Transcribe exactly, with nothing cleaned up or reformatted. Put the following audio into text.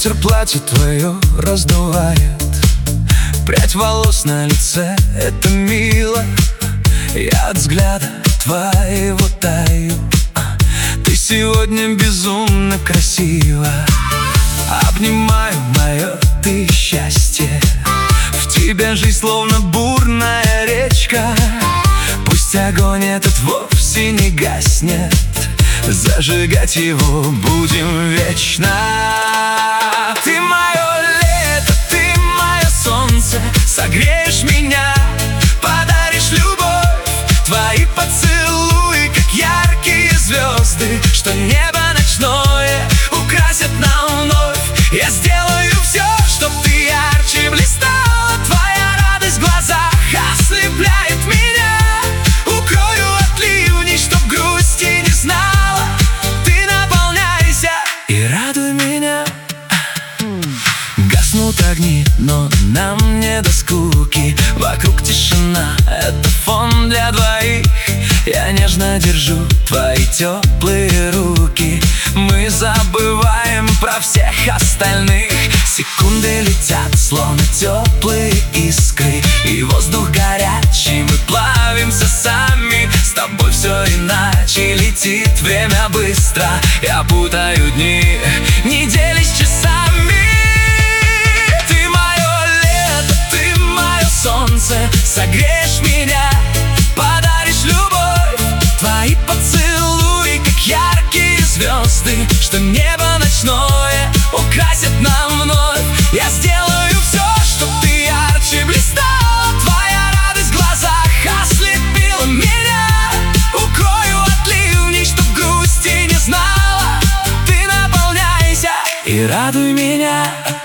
Ветер платье твое раздувает, прядь волос на лице, это мило. Я от взгляда твоего таю. Ты сегодня безумно красива. Обнимаю мое ты счастье. В тебе жизнь словно бурная речка. Пусть огонь этот вовсе не гаснет, зажигать его будем вечно. Ты мое лето, ты мое солнце, согреешь меня, подаришь любовь. Твои поцелуи, как яркие звезды, что небо ночное украсят нам вновь. Я сделаю все, чтоб ты ярче блистала. Твоя радость в глазах ослепляет меня. Укрою от ливней, чтоб грусти не знала. Ты наполняйся и радуй меня. Гаснут огни, но нам не до скуки. Вокруг тишина, это фон для двоих. Я нежно держу твои теплые руки. Мы забываем про всех остальных. Секунды летят, словно теплые искры. И воздух горячий, мы плавимся сами. С тобой все иначе, летит время быстро. Я путаю дни, недели с часами. Ты мое лето, ты мое солнце, согреешь меня, подаришь любовь. Твои поцелуи, как яркие звезды, что небо ночное украсят нам вновь. Я сделаю все, чтоб ты ярче блистала. Твоя радость в глазах ослепила меня. Укрою от ливней, чтоб грусти не знала. Ты наполняйся и радуй меня.